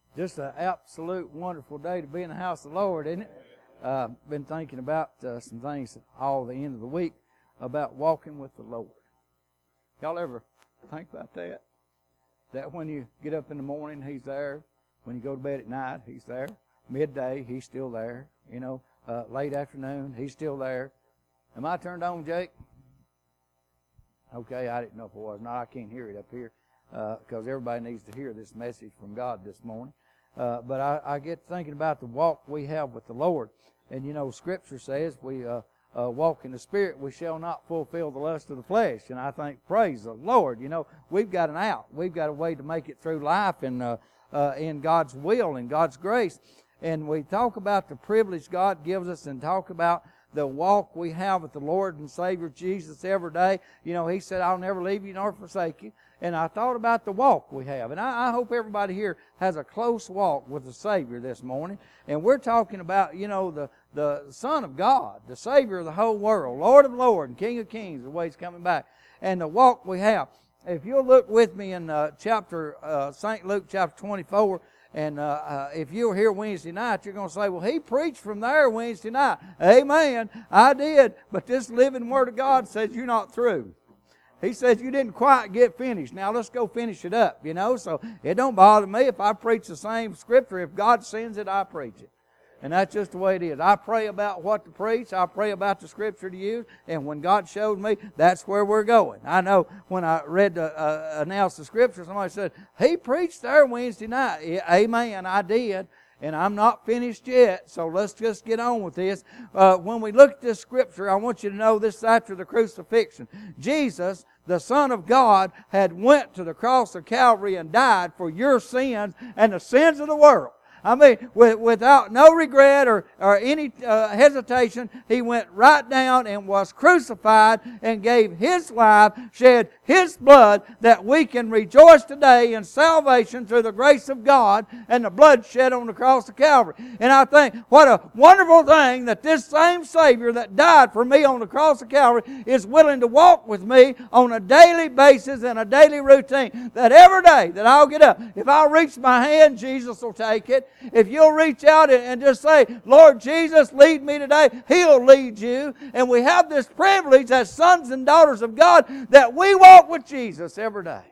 Just an absolute wonderful day to be in the house of the Lord, isn't it? Been thinking about some things all the end of the week about walking with the Lord. Y'all ever think about that? That when you get up in the morning, He's there. When you go to bed at night, He's there. Midday, He's still there. Late afternoon, He's still there. Am I turned on, Jake? Okay, I didn't know if it was. No, I can't hear it up here because everybody needs to hear this message from God this morning. But I get thinking about the walk we have with the Lord. And, Scripture says we walk in the Spirit, we shall not fulfill the lust of the flesh. And I think, praise the Lord, we've got an out. We've got a way to make it through life in God's will and God's grace. And we talk about the privilege God gives us and talk about the walk we have with the Lord and Savior Jesus every day. He said, I'll never leave you nor forsake you. And I thought about the walk we have. And I hope everybody here has a close walk with the Savior this morning. And we're talking about, the Son of God, the Savior of the whole world, Lord of Lords and King of Kings, the way He's coming back. And the walk we have. If you'll look with me in St. Luke chapter 24, and if you were here Wednesday night, you're going to say, well, he preached from there Wednesday night. Amen. I did. But this living Word of God says you're not through. He says you didn't quite get finished. Now let's go finish it up, So it don't bother me if I preach the same Scripture. If God sends it, I preach it. And that's just the way it is. I pray about what to preach. I pray about the Scripture to use. And when God showed me, that's where we're going. I know when I read announced the Scripture, somebody said, he preached there Wednesday night. Yeah, amen, I did. And I'm not finished yet, so let's just get on with this. When we look at this Scripture, I want you to know this is after the crucifixion. Jesus, the Son of God, had went to the cross of Calvary and died for your sins and the sins of the world. I mean, without no regret or any hesitation, He went right down and was crucified and gave His life, shed His blood, that we can rejoice today in salvation through the grace of God and the blood shed on the cross of Calvary. And I think, what a wonderful thing that this same Savior that died for me on the cross of Calvary is willing to walk with me on a daily basis and a daily routine. That every day that I'll get up, if I'll reach my hand, Jesus will take it. If you'll reach out and just say, Lord Jesus, lead me today, He'll lead you. And we have this privilege as sons and daughters of God that we walk with Jesus every day.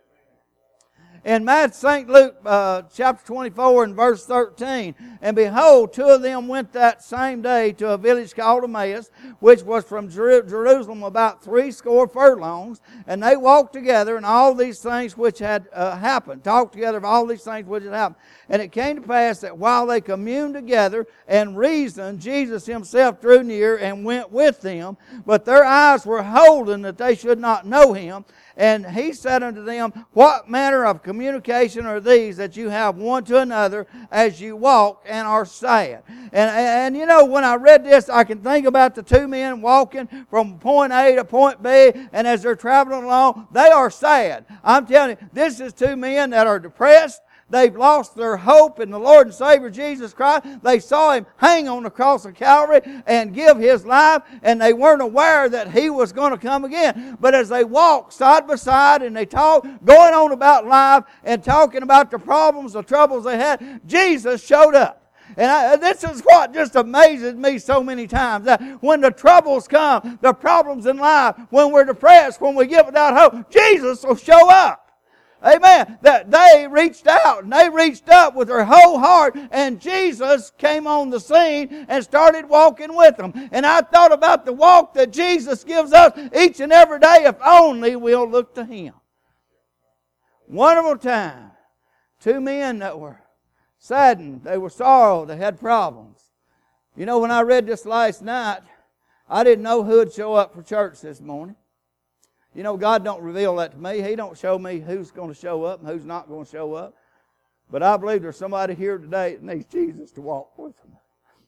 In St. Luke chapter 24 and verse 13, and behold, two of them went that same day to a village called Emmaus, which was from Jerusalem about 80 furlongs, and they walked together and all these things which had happened. Talked together of all these things which had happened. And it came to pass that while they communed together and reasoned, Jesus Himself drew near and went with them, but their eyes were holden that they should not know Him. And He said unto them, what manner of communication are these that you have one to another as you walk and are sad? And when I read this, I can think about the two men walking from point A to point B, and as they're traveling along, they are sad. I'm telling you, this is two men that are depressed. They've lost their hope in the Lord and Savior Jesus Christ. They saw Him hang on the cross of Calvary and give His life, and they weren't aware that He was going to come again. But as they walked side by side and they talked, going on about life and talking about the problems, the troubles they had, Jesus showed up. And this is what just amazes me so many times. That when the troubles come, the problems in life, when we're depressed, when we get without hope, Jesus will show up. Amen. That they reached out and they reached up with their whole heart, and Jesus came on the scene and started walking with them. And I thought about the walk that Jesus gives us each and every day if only we'll look to Him. Wonderful time. Two men that were saddened, they were sorrowful, they had problems. When I read this last night, I didn't know who would show up for church this morning. God don't reveal that to me. He don't show me who's going to show up and who's not going to show up. But I believe there's somebody here today that needs Jesus to walk with them.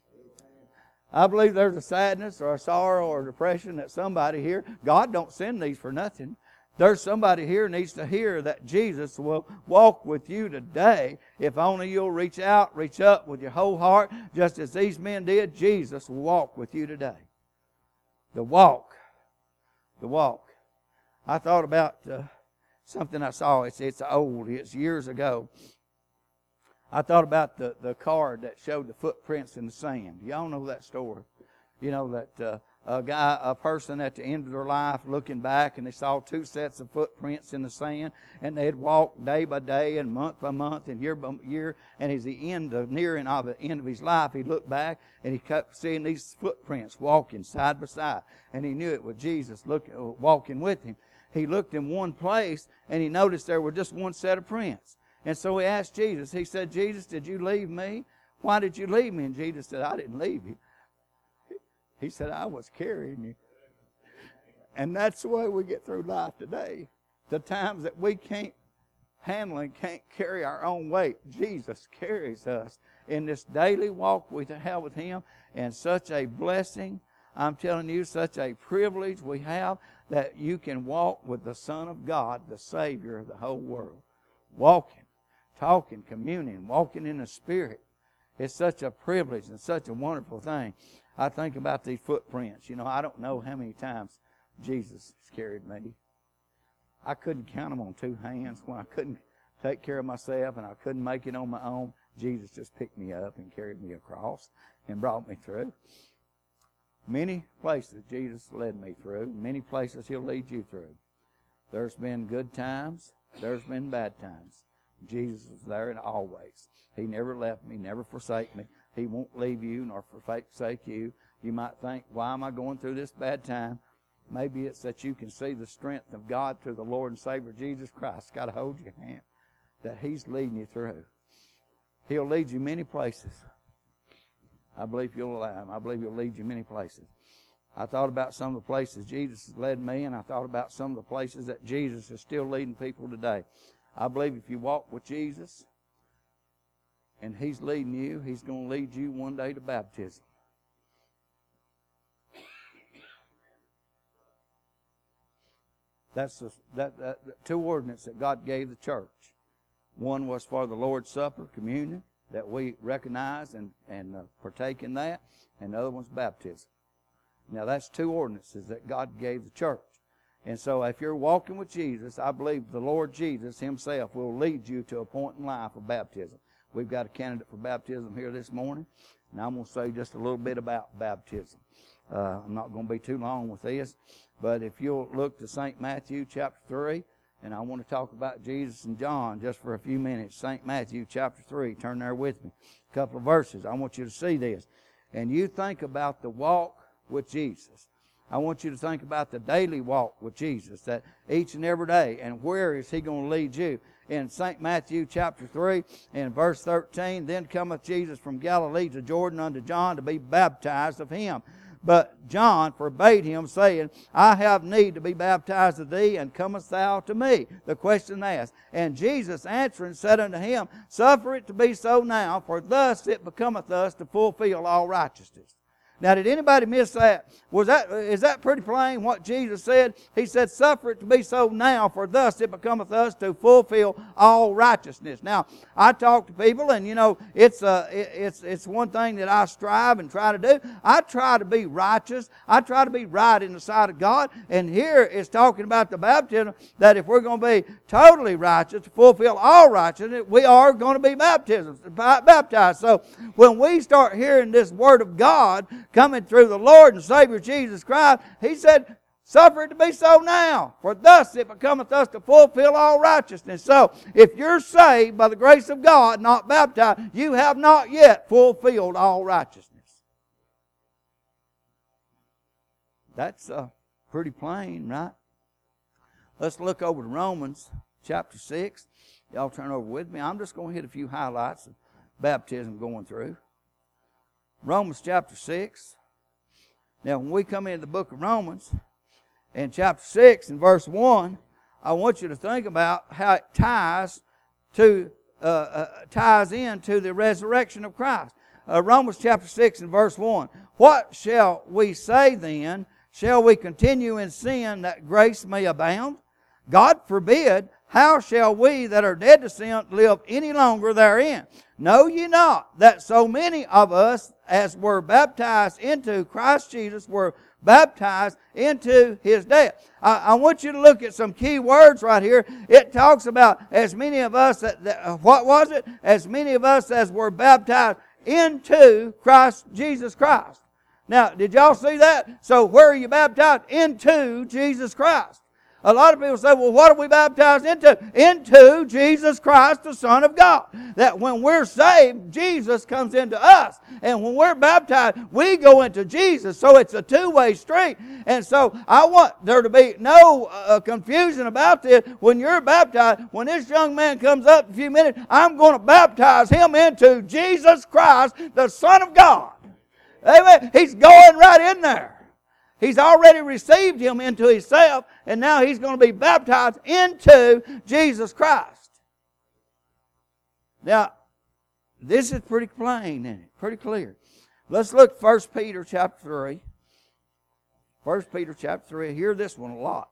I believe there's a sadness or a sorrow or a depression that somebody here, God don't send these for nothing. There's somebody here needs to hear that Jesus will walk with you today. If only you'll reach out, reach up with your whole heart, just as these men did, Jesus will walk with you today. The walk. The walk. I thought about something I saw. It's old. It's years ago. I thought about the card that showed the footprints in the sand. Y'all know that story. You know that a person at the end of their life looking back, and they saw 2 sets of footprints in the sand, and they had walked day by day and month by month and year by year, and as the end of the end of his life, he looked back and he kept seeing these footprints walking side by side, and he knew it was Jesus walking with him. He looked in one place and he noticed there were just one set of prints. And so he asked Jesus, he said, Jesus, did you leave me? Why did you leave me? And Jesus said, I didn't leave you. He said, I was carrying you. And that's the way we get through life today. The times that we can't handle and can't carry our own weight, Jesus carries us in this daily walk we have with Him. And such a blessing, I'm telling you, such a privilege we have that you can walk with the Son of God, the Savior of the whole world. Walking, talking, communing, walking in the Spirit. It's such a privilege and such a wonderful thing. I think about these footprints. You know, I don't know how many times Jesus has carried me. I couldn't count them on 2 hands. When I couldn't take care of myself and I couldn't make it on my own, Jesus just picked me up and carried me across and brought me through. Many places Jesus led me through. Many places He'll lead you through. There's been good times. There's been bad times. Jesus was there and always. He never left me, never forsake me. He won't leave you nor forsake you. You might think, why am I going through this bad time? Maybe it's that you can see the strength of God through the Lord and Savior Jesus Christ. Got to hold your hand. That He's leading you through. He'll lead you many places. I believe you'll allow Him. I believe He'll lead you many places. I thought about some of the places Jesus has led me, and I thought about some of the places that Jesus is still leading people today. I believe if you walk with Jesus, and He's leading you, He's going to lead you one day to baptism. That's the 2 ordinances that God gave the church. One was for the Lord's Supper, communion, that we recognize and partake in that, and the other one's baptism. Now that's 2 ordinances that God gave the church. And so if you're walking with Jesus, I believe the Lord Jesus Himself will lead you to a point in life of baptism. We've got a candidate for baptism here this morning, and I'm going to say just a little bit about baptism. I'm not going to be too long with this, but if you'll look to St. Matthew chapter 3, and I want to talk about Jesus and John just for a few minutes. St. Matthew chapter 3, turn there with me. A couple of verses. I want you to see this. And you think about the walk with Jesus. I want you to think about the daily walk with Jesus, that each and every day, and where is He going to lead you? In St. Matthew chapter 3 and verse 13, then cometh Jesus from Galilee to Jordan unto John to be baptized of Him. But John forbade him, saying, I have need to be baptized of thee, and comest thou to me? The question asked. And Jesus answering said unto him, Suffer it to be so now, for thus it becometh us to fulfill all righteousness. Now, did anybody miss that? Is that pretty plain what Jesus said? He said, suffer it to be so now, for thus it becometh us to fulfill all righteousness. Now, I talk to people, and you know, it's one thing that I strive and try to do. I try to be righteous. I try to be right in the sight of God. And here it's talking about the baptism, that if we're going to be totally righteous, to fulfill all righteousness, we are going to be baptized. So when we start hearing this Word of God coming through the Lord and Savior Jesus Christ, He said, suffer it to be so now, for thus it becometh us to fulfill all righteousness. So, if you're saved by the grace of God, not baptized, you have not yet fulfilled all righteousness. That's pretty plain, right? Let's look over to Romans chapter 6. Y'all turn over with me. I'm just going to hit a few highlights of baptism going through. Romans chapter 6. Now, when we come into the book of Romans, in chapter 6 and verse 1, I want you to think about how it ties into the resurrection of Christ. Romans chapter 6 and verse 1. What shall we say then? Shall we continue in sin that grace may abound? God forbid. How shall we that are dead to sin live any longer therein? Know ye not that so many of us as were baptized into Christ Jesus were baptized into His death. I want you to look at some key words right here. It talks about as many of us, what was it? As many of us as were baptized into Christ Jesus Christ. Now, did y'all see that? So where are you baptized? Into Jesus Christ. A lot of people say, well, what are we baptized into? Into Jesus Christ, the Son of God. That when we're saved, Jesus comes into us. And when we're baptized, we go into Jesus. So it's a two-way street. And so I want there to be no confusion about this. When you're baptized, when this young man comes up in a few minutes, I'm going to baptize him into Jesus Christ, the Son of God. Amen. He's going right in there. He's already received him into himself, and now he's going to be baptized into Jesus Christ. Now, this is pretty plain, isn't it? Pretty clear. Let's look at 1 Peter chapter 3. 1 Peter chapter 3. I hear this one a lot.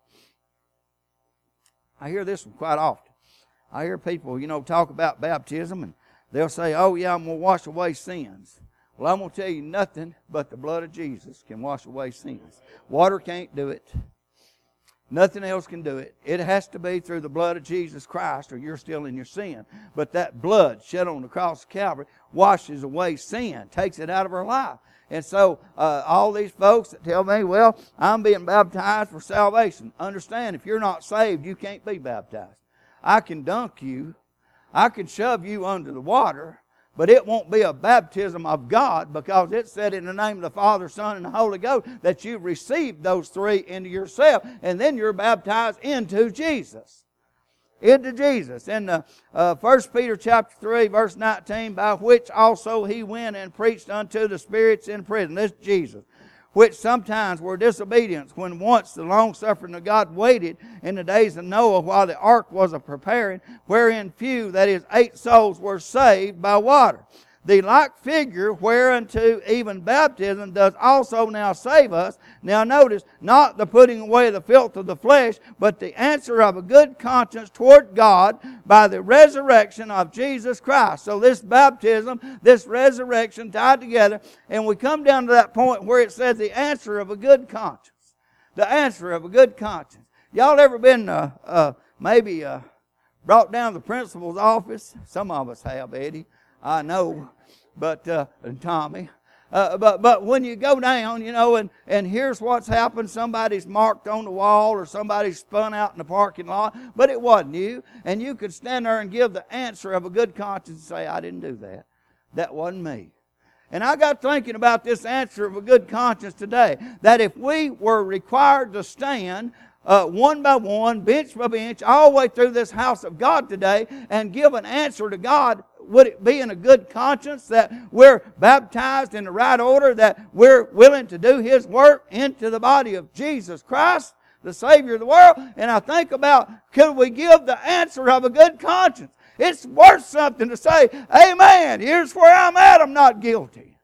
I hear this one quite often. I hear people, talk about baptism, and they'll say, oh yeah, I'm going to wash away sins. Well, I'm going to tell you nothing but the blood of Jesus can wash away sins. Water can't do it. Nothing else can do it. It has to be through the blood of Jesus Christ, or you're still in your sin. But that blood shed on the cross of Calvary washes away sin, takes it out of our life. And so all these folks that tell me, well, I'm being baptized for salvation. Understand, if you're not saved, you can't be baptized. I can dunk you. I can shove you under the water. But it won't be a baptism of God, because it said in the name of the Father, Son, and the Holy Ghost that you've received those three into yourself, and then you're baptized into Jesus. Into Jesus. In 1 Peter chapter 3, verse 19, by which also he went and preached unto the spirits in prison. This is Jesus. Which sometimes were disobedient, when once the long-suffering of God waited in the days of Noah while the ark was a-preparing, wherein few, that is, 8 souls, were saved by water. The like figure whereunto even baptism does also now save us. Now notice, not the putting away the filth of the flesh, but the answer of a good conscience toward God by the resurrection of Jesus Christ. So this baptism, this resurrection tied together, and we come down to that point where it says the answer of a good conscience. The answer of a good conscience. Y'all ever been maybe brought down to the principal's office? Some of us have, Eddie. I know, and Tommy. But when you go down, and here's what's happened. Somebody's marked on the wall, or somebody's spun out in the parking lot, but it wasn't you. And you could stand there and give the answer of a good conscience and say, I didn't do that. That wasn't me. And I got thinking about this answer of a good conscience today, that if we were required to stand one by one, bench by bench, all the way through this house of God today, and give an answer to God, would it be in a good conscience that we're baptized in the right order, that we're willing to do His work into the body of Jesus Christ, the Savior of the world? And I think about, could we give the answer of a good conscience? It's worth something to say, amen, here's where I'm at, I'm not guilty.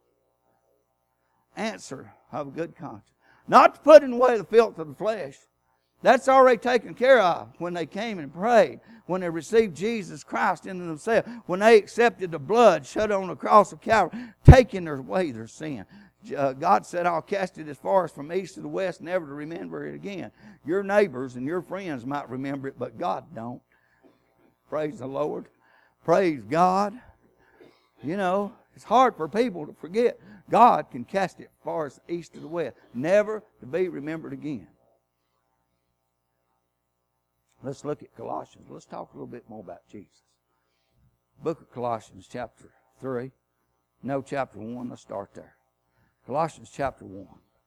Answer of a good conscience. Not putting away the filth of the flesh. That's already taken care of when they came and prayed, when they received Jesus Christ into themselves, when they accepted the blood shed on the cross of Calvary, taking away their sin. God said, I'll cast it as far as from east to the west, never to remember it again. Your neighbors and your friends might remember it, but God don't. Praise the Lord. Praise God. It's hard for people to forget. God can cast it as far as the east to the west, never to be remembered again. Let's look at Colossians. Let's talk a little bit more about Jesus. Book of Colossians chapter 3. No, chapter 1. Let's start there. Colossians chapter 1.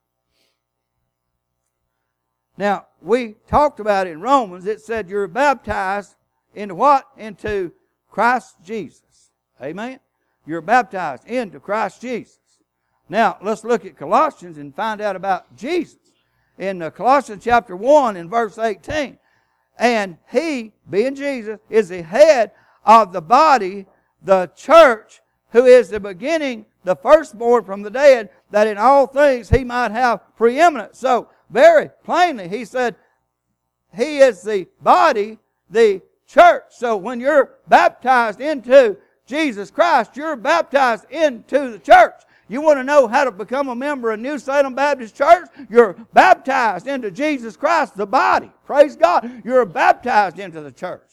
Now, we talked about in Romans, it said you're baptized into what? Into Christ Jesus. Amen? You're baptized into Christ Jesus. Now, let's look at Colossians and find out about Jesus. In Colossians chapter 1 and verse 18. And He, being Jesus, is the head of the body, the church, who is the beginning, the firstborn from the dead, that in all things He might have preeminence. So, very plainly, He said, He is the body, the church. So when you're baptized into Jesus Christ, you're baptized into the church. You want to know how to become a member of New Salem Baptist Church? You're baptized into Jesus Christ, the body. Praise God. You're baptized into the church.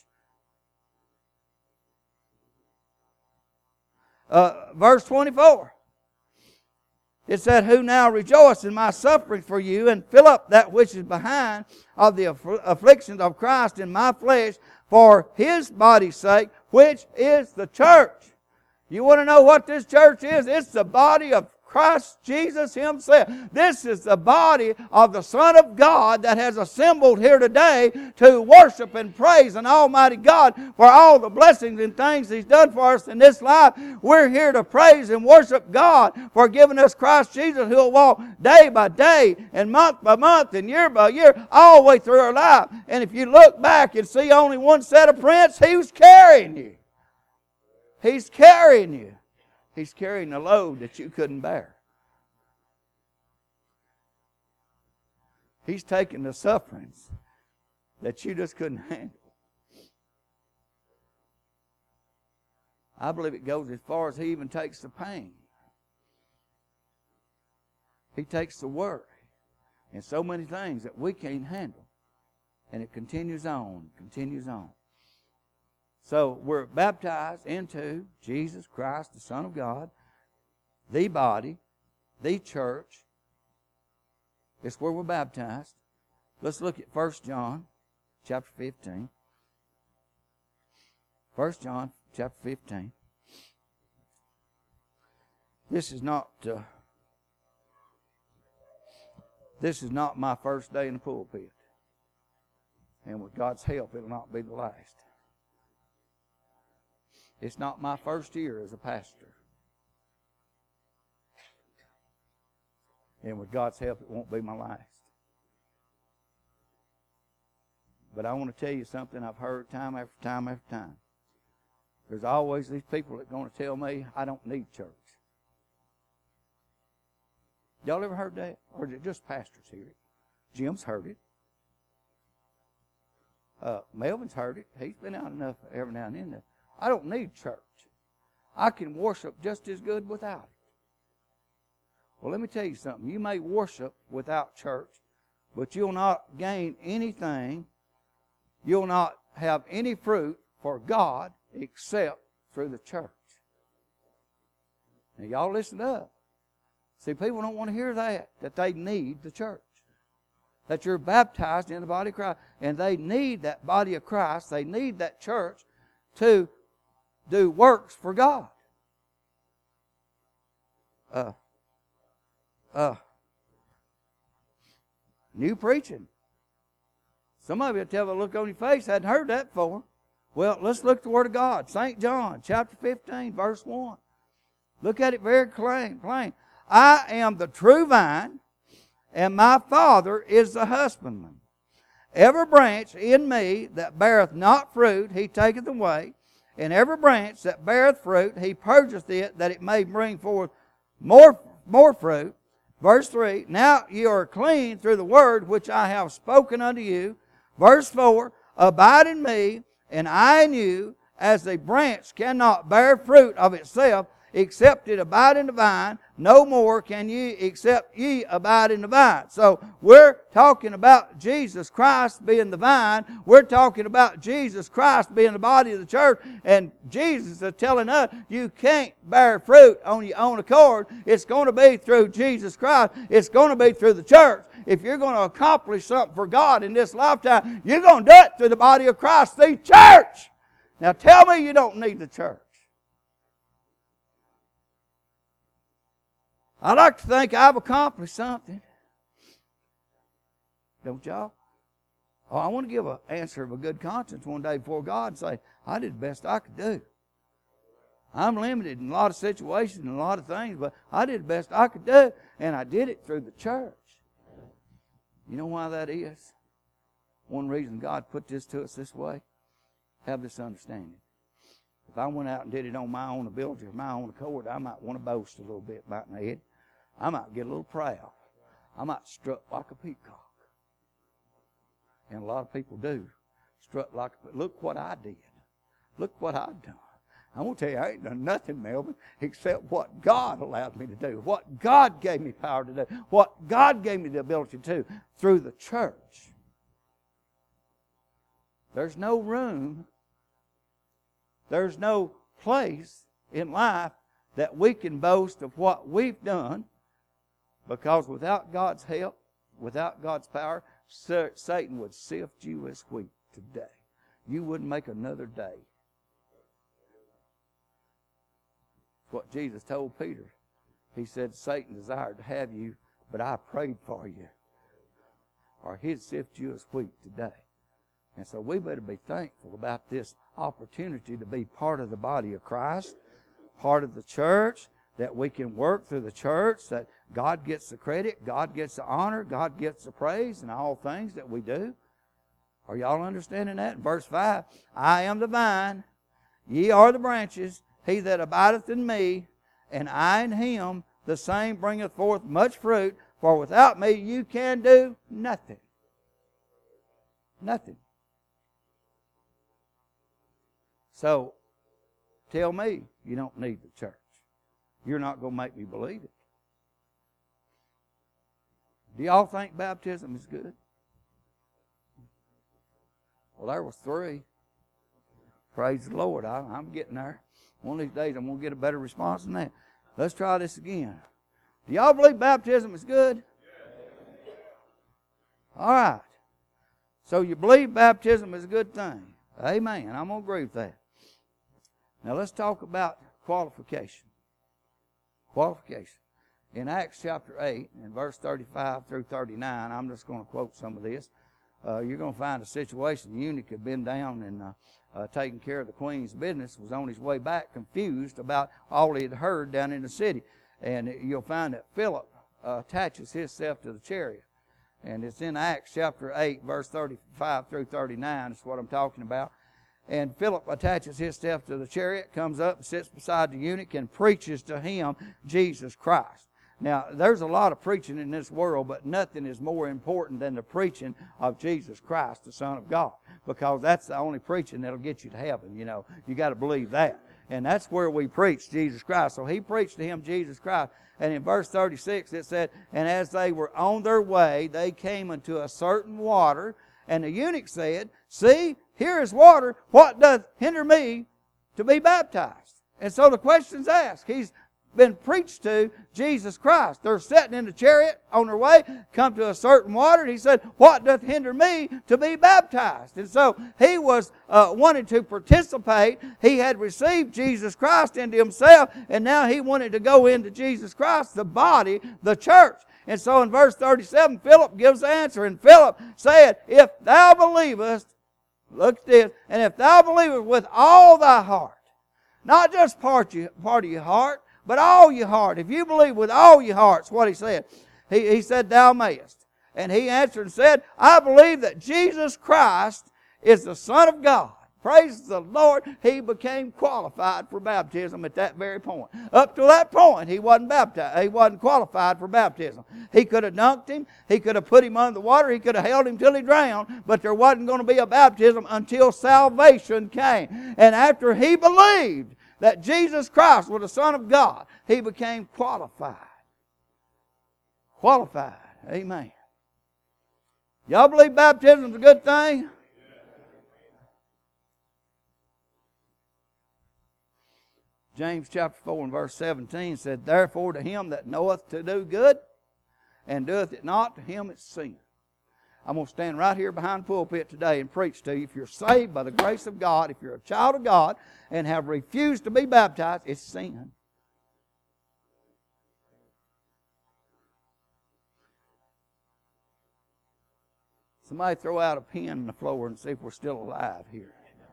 Verse 24. It said, who now rejoice in my suffering for you, and fill up that which is behind of the afflictions of Christ in my flesh, for His body's sake, which is the church. You want to know what this church is? It's the body of Christ Jesus Himself. This is the body of the Son of God that has assembled here today to worship and praise an Almighty God for all the blessings and things He's done for us in this life. We're here to praise and worship God for giving us Christ Jesus, who will walk day by day and month by month and year by year all the way through our life. And if you look back and see only one set of prints, He was carrying you. He's carrying you. He's carrying a load that you couldn't bear. He's taking the sufferings that you just couldn't handle. I believe it goes as far as He even takes the pain. He takes the worry and so many things that we can't handle. And it continues on, continues on. So we're baptized into Jesus Christ, the Son of God, the body, the church. It's where we're baptized. Let's look at 1 John chapter 15. 1 John chapter 15. This is not my first day in the pulpit. And with God's help, it'll not be the last. It's not my first year as a pastor. And with God's help, it won't be my last. But I want to tell you something I've heard time after time after time. There's always these people that are going to tell me I don't need church. Y'all ever heard that? Or is it just pastors hear it? Jim's heard it. Melvin's heard it. He's been out enough every now and then. I don't need church. I can worship just as good without it. Well, let me tell you something. You may worship without church, but you'll not gain anything. You'll not have any fruit for God except through the church. Now, y'all listen up. See, people don't want to hear that they need the church. That you're baptized in the body of Christ. And they need that body of Christ. They need that church to do works for God. New preaching. Some of you tell the look on your face, hadn't heard that before. Well, let's look at the Word of God. St. John, chapter 15, verse 1. Look at it very plain. I am the true vine, and my Father is the husbandman. Every branch in me that beareth not fruit, He taketh away. And every branch that beareth fruit, He purgeth it, that it may bring forth more fruit. Verse 3, now ye are clean through the word which I have spoken unto you. Verse 4, abide in me, and I in you, as a branch cannot bear fruit of itself, except it abide in the vine, no more can ye except ye abide in the vine. So we're talking about Jesus Christ being the vine. We're talking about Jesus Christ being the body of the church. And Jesus is telling us you can't bear fruit on your own accord. It's going to be through Jesus Christ. It's going to be through the church. If you're going to accomplish something for God in this lifetime, you're going to do it through the body of Christ, the church. Now tell me you don't need the church. I like to think I've accomplished something. Don't y'all? Oh, I want to give an answer of a good conscience one day before God and say, I did the best I could do. I'm limited in a lot of situations and a lot of things, but I did the best I could do, and I did it through the church. You know why that is? One reason God put this to us this way, have this understanding. If I went out and did it on my own ability or my own accord, I might want to boast a little bit about my head. I might get a little proud. I might strut like a peacock. And a lot of people do. Strut like a peacock. Look what I did. Look what I've done. I'm going to tell you, I ain't done nothing, Melvin, except what God allowed me to do, what God gave me power to do, what God gave me the ability to do through the church. There's no room, there's no place in life that we can boast of what we've done, because without God's help, without God's power, Satan would sift you as wheat today. You wouldn't make another day. What Jesus told Peter. He said, Satan desired to have you, but I prayed for you, or he'd sift you as wheat today. And so we better be thankful about this opportunity to be part of the body of Christ, part of the church, that we can work through the church, that God gets the credit, God gets the honor, God gets the praise in all things that we do. Are y'all understanding that? In verse 5, I am the vine, ye are the branches. He that abideth in me, and I in him, the same bringeth forth much fruit. For without me you can do nothing. Nothing. So, tell me you don't need the church. You're not going to make me believe it. Do y'all think baptism is good? Well, there was 3. Praise the Lord. I'm getting there. One of these days I'm going to get a better response than that. Let's try this again. Do y'all believe baptism is good? All right. So you believe baptism is a good thing. Amen. I'm going to agree with that. Now let's talk about qualification. Qualification. In Acts chapter 8, in verse 35 through 39, I'm just going to quote some of this. You're going to find a situation. The eunuch had been down and taking care of the queen's business, was on his way back confused about all he had heard down in the city. And you'll find that Philip attaches himself to the chariot. And it's in Acts chapter 8, verse 35 through 39. That's what I'm talking about. And Philip attaches himself to the chariot, comes up and sits beside the eunuch and preaches to him Jesus Christ. Now, there's a lot of preaching in this world, but nothing is more important than the preaching of Jesus Christ, the Son of God, because that's the only preaching that'll get you to heaven. You know, you got to believe that. And that's where we preach Jesus Christ. So he preached to him Jesus Christ. And in verse 36 it said, and as they were on their way, they came unto a certain water, and the eunuch said, see, here is water. What doth hinder me to be baptized? And so the question's asked. He's been preached to Jesus Christ. They're sitting in the chariot on their way, come to a certain water, and he said, what doth hinder me to be baptized? And so he was wanting to participate. He had received Jesus Christ into himself, and now he wanted to go into Jesus Christ, the body, the church. And so in verse 37, Philip gives the answer, and Philip said, if thou believest, look at this, and if thou believest with all thy heart, not just part of your heart, but all your heart. If you believe with all your heart, that's what he said. He said, thou mayest. And he answered and said, I believe that Jesus Christ is the Son of God. Praise the Lord. He became qualified for baptism at that very point. Up to that point, he wasn't baptized. He wasn't qualified for baptism. He could have dunked him. He could have put him under the water. He could have held him till he drowned. But there wasn't going to be a baptism until salvation came. And after he believed that Jesus Christ was the Son of God, he became qualified. Qualified. Amen. Y'all believe baptism is a good thing? James chapter 4 and verse 17 said, therefore to him that knoweth to do good, and doeth it not, to him it's sin. I'm going to stand right here behind the pulpit today and preach to you. If you're saved by the grace of God, if you're a child of God and have refused to be baptized, it's sin. Somebody throw out a pin on the floor and see if we're still alive here.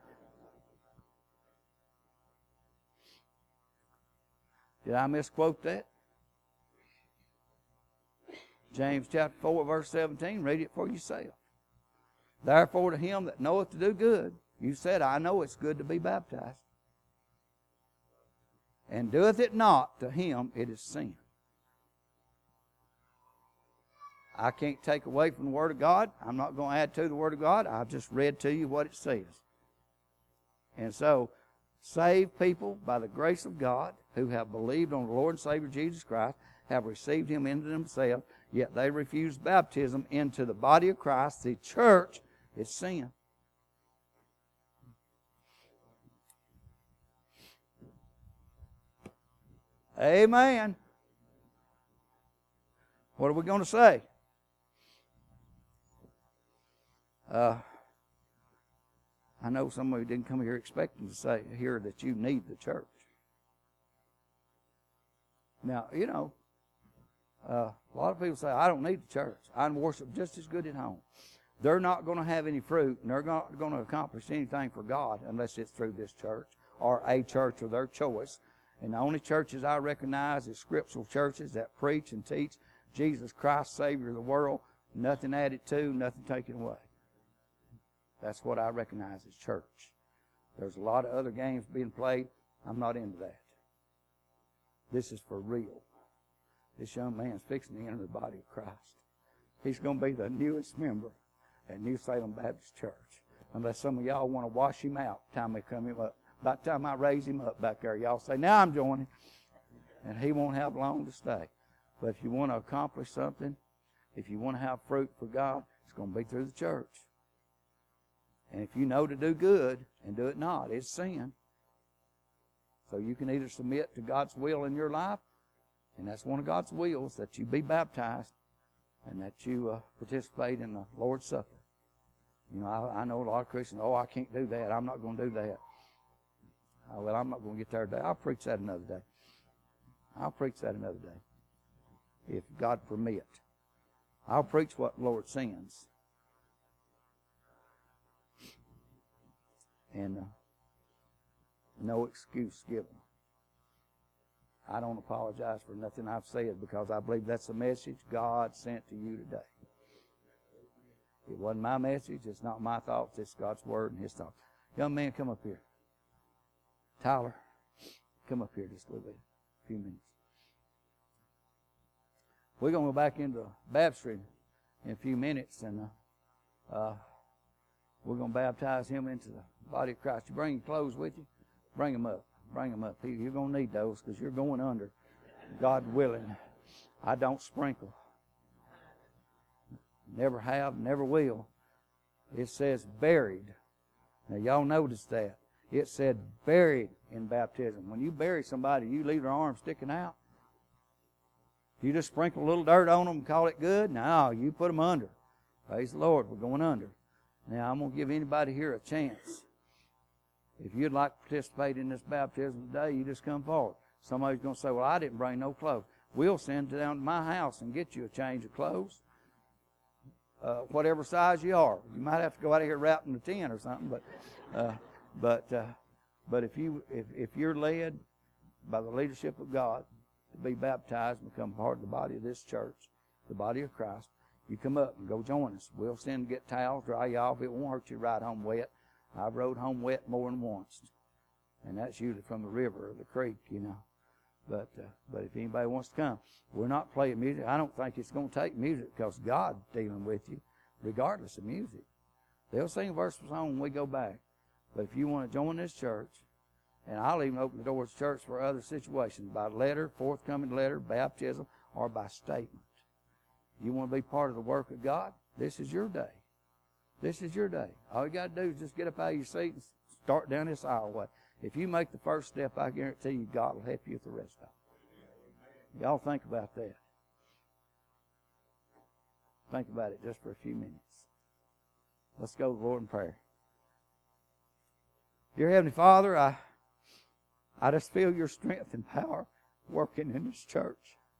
Did I misquote that? James chapter 4 verse 17, read it for yourself. Therefore to him that knoweth to do good, you said, I know it's good to be baptized, and doeth it not, to him it is sin. I can't take away from the Word of God. I'm not going to add to the Word of God. I've just read to you what it says. And so, Save people by the grace of God who have believed on the Lord and Savior Jesus Christ, have received Him into themselves, yet they refuse baptism into the body of Christ, the church, is sin. Amen. What are we going to say? I know some of you didn't come here expecting to hear that you need the church. Now, you know, a lot of people say, I don't need the church. I can worship just as good at home. They're not going to have any fruit, and they're not going to accomplish anything for God unless it's through this church or a church of their choice. And the only churches I recognize is scriptural churches that preach and teach Jesus Christ, Savior of the world, nothing added to, nothing taken away. That's what I recognize as church. There's a lot of other games being played. I'm not into that. This is for real. This young man's fixing to enter the body of Christ. He's going to be the newest member at New Salem Baptist Church. Unless some of y'all want to wash him out by the time they come him up. By the time I raise him up back there, y'all say, now I'm joining. And he won't have long to stay. But if you want to accomplish something, if you want to have fruit for God, it's going to be through the church. And if you know to do good and do it not, it's sin. So you can either submit to God's will in your life, and that's one of God's wills, that you be baptized and that you participate in the Lord's Supper. You know, I know a lot of Christians, I can't do that. I'm not going to do that. Well, I'm not going to get there today. I'll preach that another day. I'll preach that another day, if God permit. I'll preach what the Lord sends. And no excuse given. I don't apologize for nothing I've said because I believe that's the message God sent to you today. It wasn't my message. It's not my thoughts. It's God's Word and His thoughts. Young man, come up here. Tyler, come up here just a little bit. A few minutes. We're going to go back into baptistry in a few minutes, and we're going to baptize him into the body of Christ. You bring your clothes with you? Bring them up. Bring them up. You're going to need those because you're going under. God willing. I don't sprinkle. Never have, never will. It says buried. Now, y'all notice that. It said buried in baptism. When you bury somebody, you leave their arms sticking out. You just sprinkle a little dirt on them and call it good? No, you put them under. Praise the Lord, we're going under. Now, I'm going to give anybody here a chance. If you'd like to participate in this baptism today, you just come forward. Somebody's going to say, well, I didn't bring no clothes. We'll send you down to my house and get you a change of clothes. Whatever size you are. You might have to go out of here wrapped in a tent or something, but if you're led by the leadership of God to be baptized and become part of the body of this church, the body of Christ, you come up and go join us. We'll send and get towels, dry you off. It won't hurt you to ride home wet. I've rode home wet more than once, and that's usually from the river or the creek, you know. But if anybody wants to come, we're not playing music. I don't think it's going to take music because God's dealing with you, regardless of music. They'll sing a verse of song when we go back. But if you want to join this church, and I'll even open the doors to church for other situations, by letter, forthcoming letter, baptism, or by statement. You want to be part of the work of God? This is your day. This is your day. All you got to do is just get up out of your seat and start down this aisleway. If you make the first step, I guarantee you God will help you with the rest of it. Y'all think about that. Think about it just for a few minutes. Let's go to the Lord in prayer. Dear Heavenly Father, I just feel your strength and power working in this church.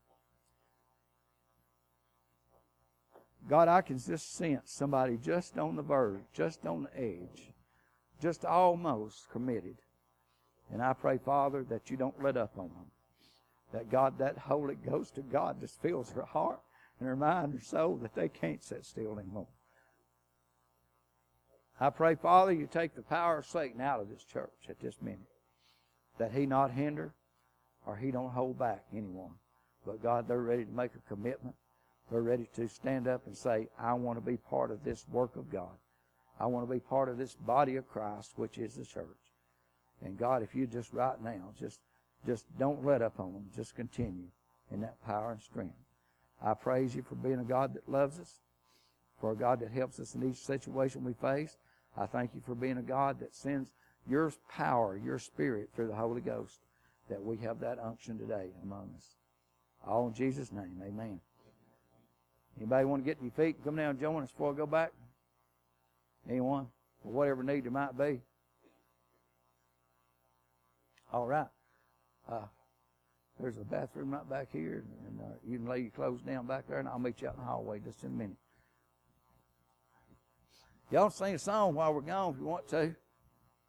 God, I can just sense somebody just on the verge, just on the edge, just almost committed. And I pray, Father, that you don't let up on them. That God, that Holy Ghost of God just fills their heart and their mind and their soul that they can't sit still anymore. I pray, Father, you take the power of Satan out of this church at this minute. That he not hinder or he don't hold back anyone. But God, they're ready to make a commitment. They're ready to stand up and say, I want to be part of this work of God. I want to be part of this body of Christ, which is the church. And God, if you just right now, just don't let up on them. Just continue in that power and strength. I praise you for being a God that loves us, for a God that helps us in each situation we face. I thank you for being a God that sends your power, your Spirit through the Holy Ghost, that we have that unction today among us. All in Jesus' name, amen. Anybody want to get to your feet and come down and join us before I go back? Anyone? For whatever need there might be. All right. There's a bathroom right back here, and you can lay your clothes down back there, and I'll meet you out in the hallway just in a minute. Y'all sing a song while we're gone if you want to.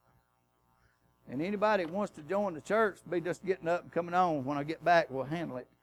And anybody that wants to join the church, be just getting up and coming on. When I get back, we'll handle it.